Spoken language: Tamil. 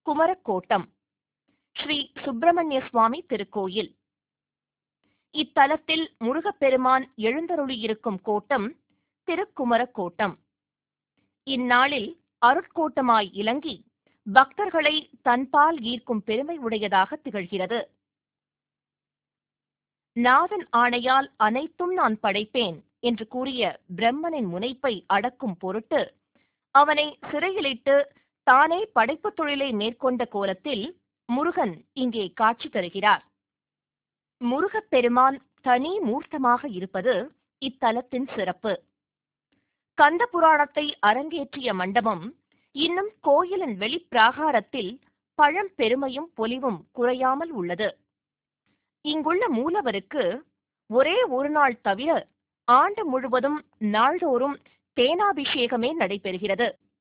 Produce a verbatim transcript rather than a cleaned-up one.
குமரக்கோட்டம் ஸ்ரீ சுப்பிரமணிய சுவாமி திருக்கோயில். இத்தலத்தில் முருகப்பெருமான் எழுந்தருளியிருக்கும் கோட்டம் திருக்குமரக்கோட்டம். இந்நாளில் அருட்கோட்டமாய் இலங்கி பக்தர்களை தன்பால் ஈர்க்கும் பெருமை உடையதாக திகழ்கிறது. நாதன் ஆணையால் அனைத்தும் நான் படைப்பேன் என்று கூறிய பிரம்மனின் முனைப்பை அடக்கும் பொருட்டு அவனை சிறையிலிட்டு தானே படைப்புத் தொழிலை மேற்கொண்ட கோலத்தில் முருகன் இங்கே காட்சி தருகிறார். முருகப்பெருமான் தனி மூர்த்தமாக இருப்பது இத்தலத்தின் சிறப்பு. கந்த புராணத்தை அரங்கேற்றிய மண்டபம் இன்னும் கோயிலின் வெளிப்பிராகாரத்தில் பழம்பெருமையும் பொலிவும் குறையாமல் உள்ளது. இங்குள்ள மூலவருக்கு ஒரே ஒரு நாள் தவிர ஆண்டு முழுவதும் நாள்தோறும் தேனாபிஷேகமே நடைபெறுகிறது.